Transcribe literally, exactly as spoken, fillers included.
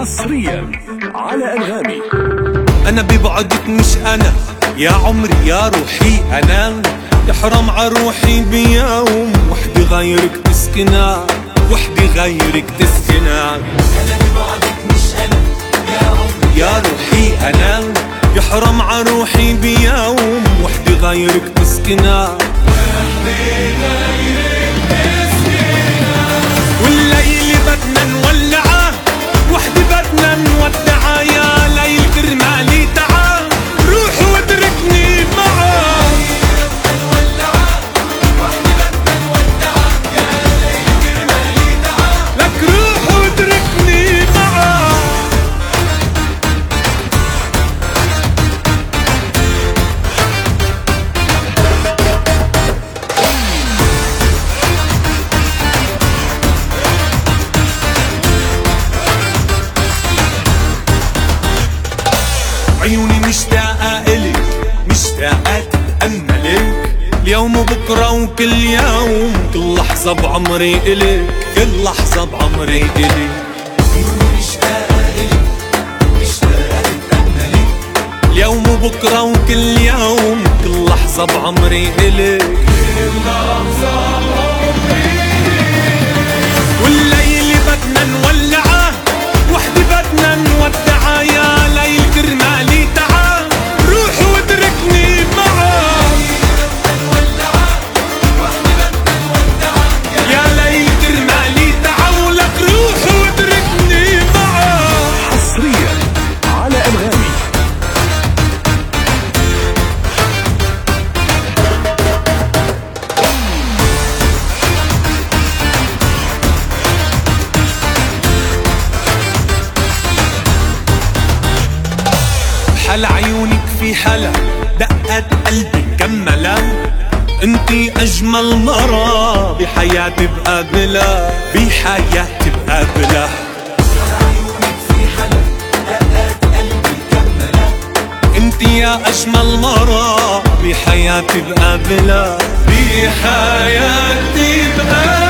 حصريا على أنغامي. أنا ببعدك مش أنا يا عمري يا روحي، أنا تحرم عروحي بيوم وحدي غيرك تسكنها، وحدي غيرك تسكنها. أنا ببعدك مش أنا يا عمري يا روحي أنا يحرم عروحي بيوم وحدي غيرك تسكنها، وحدي غيرك تسكنها. والليل بدنا نولعه وحدي بدنا نودعه، يا ليل كرمالي تعال روح واتركني معاه. لك روح واتركني معاه. عيوني مشتاقة إلك مشتاقة تتأملك، اليوم وبكرة وكل يوم كل لحظة بعمري إلك، كل لحظة بعمري إلك. عيوني مشتاقة إلك مشتاقة تتأملك، اليوم وبكرة وكل يوم كل لحظة بعمري إلك، كل لحظة بعمري إلك. والليل بدنا نولعه وحدي بدنا نودعه، يا ليل كرمالي تعال روح واتركني معاه. يا ليل كرمالي تعال لك روح واتركني معاه. حصريا على أنغامي. حل عيونك في حلا دقات قلبي مكملة، انتي اجمل مرة بحياتي بقابلها، بحياتي بقابلها. عيونك في حلا دقات قلبي مكملة، انتي يا اجمل مرة بحياتي بقابلها، بحياتي بقابلها.